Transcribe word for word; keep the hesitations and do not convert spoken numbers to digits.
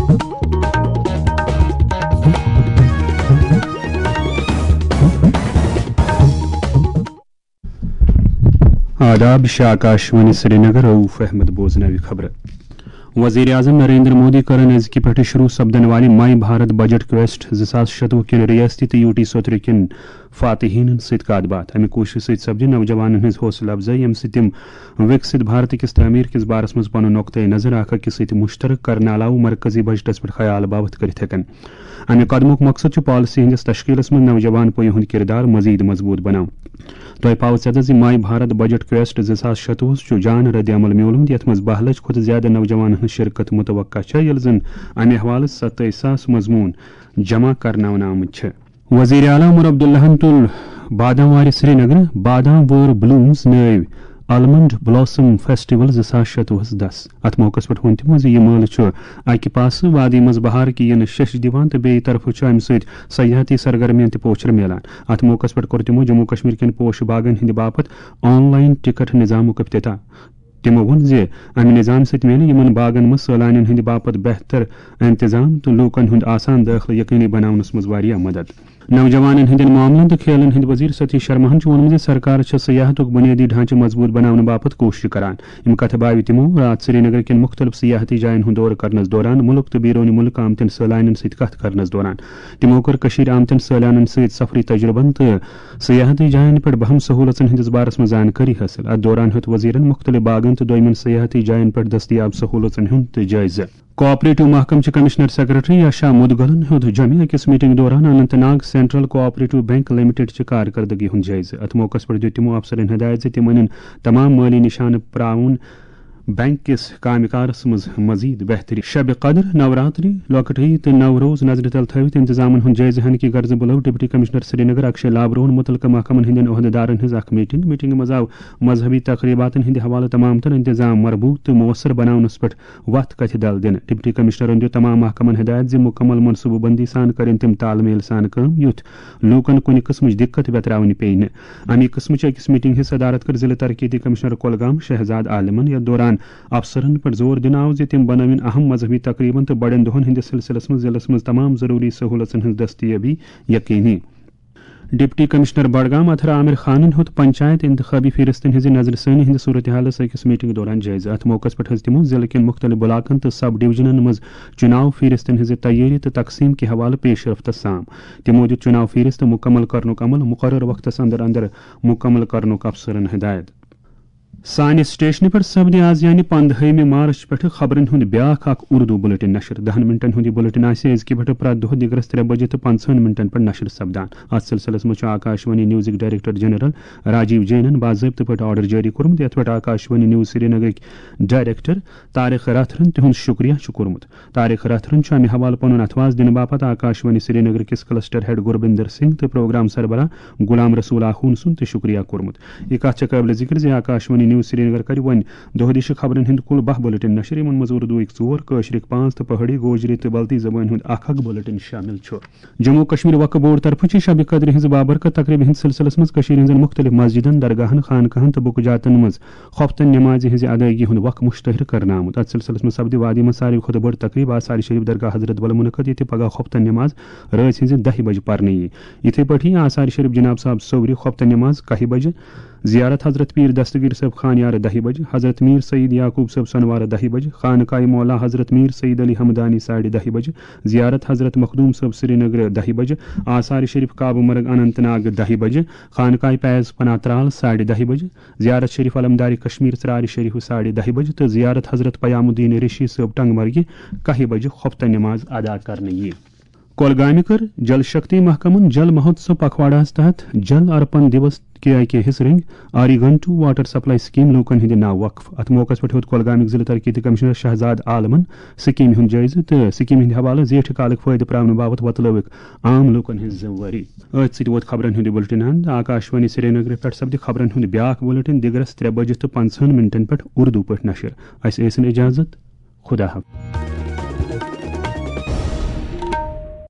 आदाब आकाशवाणी श्रीनगर रऊफ अहमद बोजनावी खबर वज़ीर आज़म नरेंद्र मोदी करन अज़कि पे शुरू सपदन वाले माई भारत बजट क्वेस्ट ज़िसास शतवु किन रियासती तो यूटी सोत्र किन फातिहीन सत कत बात अमे कोशिश सत सपदि नौजवानन हज हौसला अफजाई यम सिम विकसित भारत किस तमीर किस बारस मज पन नुक्ते नजर आख अकिस सत मुश्तरक करने अलाव मरकजी बजटस पे ख्याल बावत करित हेकन अमे कदमुक मकसद पॉलिसी हंदिस तश्कीलस मज नौजवान पुय हुंद किरदार मजीद मजबूत बनाव तोह पाव सद माई भारत बजट क्वेस्ट ज़िसास शतवु जान रद्द अमल म्योलुमत यथ मज बाह लच खुद ज्यादा नौजवान शिरकत मुतवक्का यल जन अमे हवाले सत्ताईस सास मजमून जमा करनावन आमुत वज़ीर आला उमर अब्दुल्लाहन तुल बादाम वार श्रीनगर बादाम वर ब्लूम्स नव आलमंड ब्लॉसम फेस्टिवल ज़िसास शतवुहस दस अत मौकस पे वन तमो यह मल अकि पास वादी मज बहार की यन शश दिवान तो बे तरफ अम सयाहती सरगर्मियन त पोचर मिलान अत मौकस पे कोर तमो जम्मू कश्मीर कन पोश बागन हंद बापत ऑनलाइन टिकट निजामुक इफ्तिताह तमो वोन जे अमि निजाम सत मिले यमन बागन मज सैलानियन हंद बापत बेहतर इंतजाम तो लूकन हुंद आसान दाखिल यकीनी बनावनस मज वारिया मदद नौजवानन हंदन मामलन तो खेलन हंद वजीर सतीश शर्मा वोनम सरकार सयाहत बुनियादी ढांचे मजबूत बनाने बापत कोशिश करान इन कथ बाव तमो रात श्रीनगर कन मुख्तलिफ सियाहती जायन हुंद दौर करनस दौरान मुल्क तो बैरून मुल्क आमतन सैलानियन सत कथ करनस दौरान तमो कर कशीर आमतन सैलानियन सत सफरी तजुर्बन तो सियाहती जायन पे बहम सहूलतन हंदिस बारस में जानकारी हासिल अत दौरान हेत वजीरन मुख्तलिफ बागन तो दोयमन सियाहती जायन पे दस्तियाब सहूलतन हुंद जायजा कोऑपरेटिव महकम कमिश्नर सेक्रेटरी यशा मुदगलन हुद जमी अकिस मीटिंग दौरान Anantnag central cooperative bank limited च कारकर्दगी हुंद जायजा अत मौकस पर दित तमो अफसरन हिदायत जे तिमन तमाम माली निशान प्राउन बैंक किस कामकारस मज मजीद बेहतरी शब कदर नवरात्रि लकट ईद तो नवरोज नजर तल थवित इंतजामन हुंद जायजा हन की गर्ज बुलव डिप्टी कमिश्नर श्रीनगर अक्षय लाबरोन मुतलका महकमन हिंदन ओहदेदारन हज अख मीटिंग मीटिंग मज आव मजहबी तकरीबातन हिंद हवाले तमाम तर इंतजाम मरबूत तो मौसर बनावनस पे वत कथ दल दिन डिप्टी कमिश्नरन दियो तमाम महकमन हिदायत जे मुकम्मल मनसूबबंदी सान करें तिम तालमेल सान काम युथ लूकन कुन किस्म दिक्कत बेतरावन पेन अमी किस्म अकिस मीटिंग हिस्स सदारत कर जिला तरक्की कमिश्नर कुलगाम शहजाद आलमन यथ दौरान अफसरन पर जोर दिन आव तिम बनविन अहम मजहबी तकरीबन तो बड़न दोहन हंदिस सिलसिलस मज जिलस मज तमाम जरूरी सहूलतन हंज दस्तियाबी यकीनी डिप्टी कमिश्नर बडगाम अथर आमिर खान होत पंचायत इंतखाबी फिरस्तन हज नजरसानी हंद सूरत हालस अकिस मीटिंग दौरान जायजा अत मौकस पे हज तमो जिले के मुख्तलिफ ब्लाकन तो सब डिवीजनन मज चुनाव फिरस्तन हज तैयारी तो तकसीम के हवाले पेश रफ्त साम तमो दित चुनाव फिरस्त मुकम्मल करनुक अमल मुकर्रर वक्तस अंदर अंदर मुकम्मल करनुक अफसरन हिदायत सान स्टेशन पर सपदि आज यानी पंदहमी मार्च पे खबरन हुंद ब्याख अख उर्दू बुलेटिन नशर दहन मिनटन हुंद बुलेटिन अजकि पे प्रत दह दिगरस त्रे बजे तो पंचहन मिनटन पर नशर सपदान अत सिलसिलस मज Akashvani news director general Rajiv जैनन बाज़ाब्त पे ऑर्डर जारी कोर्मुत यथ पे आकाशवाणी न्यूज़ श्रीनगर डायरेक्टर तारिक रथरन तिहुंद शुक्रिया कोर्मुत तारिक रथरन अमे हवाले पनुन अथवाज दिन बापत आकाशवाणी श्रीनगर किस क्लस्टर हेड गुरबिंदर सिंह तो प्रोग्राम सरबरा गुलाम रसूल आखून सुन तो शुक्रिया कोर्मुत यह कथ काबिल जिक्र जे आकाशवाणी न्यूज़ श्रीनगर कर वन दोहदिश खबरन हिंद कुल बह बुलेटिन नशर इन मज उर्दूक चोर कशरिक पांच तो पहाड़ी गोजरी तो बल्ती जबान हुंद अख अख बुलेटिन शामिल जम्मू कश्मीर वक्फ बोर्ड तरफ शब कदर हज बाबरकत तकरीब हंद सिलसिलस मज हंदन मुख्तलिफ मस्जिदन दरगाहन खानकाहन तो बुकजातन मज खफ्तन नमाज हज अदायगी हुंद वक्त मुश्तहर करना आमुत अत सिलसिलस मज सपदि वादी मज सारी खुद बड़ तकरीब आसार शरीफ दरगाह हजरत बल मुनक़द ये पगह खफ्तन नमाज रात हज दह बजे पर्न इथे पे आसार शरीफ जनाब साहब सोवरी खफ्तन नमाज कह बजे जियारत हजरत पीर दस्तगीर साहब खान यार दह बजे हजरत मीर सईद याकूब साहब सनवार दह बजे खानकाई मौला हजरत मीर सईद अली हमदानी साढ़े दह बजे जियारत हजरत मखदूम साहब श्रीनगर दह बजे आसार शरीफ काबू मरग अनंतनाग दह बजे खानकाई पैज पनात्राल साढ़े दह बजे जियारत शरीफ अलमदारी कश्मीर सरार शरीफ साढ़े दह बजे तो जियारत हजरत पयामुद्दीन ऋषि साहब टंगमर्गी कह बजे खफ्त नमाज अदा करने कोलगाम कर जल शक्ति महकमन जल महोत्सव पखवाड़ा तहत जल अर्पण दिवस के के हिस्रिंग आरिगंटू वाटर सप्लाई स्कीम लूकन हिंद नाव वक्फ अत मौकस पे कोलगाम जिला तरक्की कमिश्नर शहजाद आलमन स्कीम हुंद जायज तो स्कीम हिंद हवाले जेठ कालक फायदे प्रावन बाबत वतलविक आम लूकन हिंद जिम्मेवारी अत सत वोत खबरन हुंद बुलेटिन हंद आकाशवाणी श्रीनगर पे सपदि खबरन हुंद ब्याख बुलेटिन दिगरस त्रे बजे तो पंचहन मिनटन पे उर्दू पे नशर अस इजाजत खुदा हाफिज।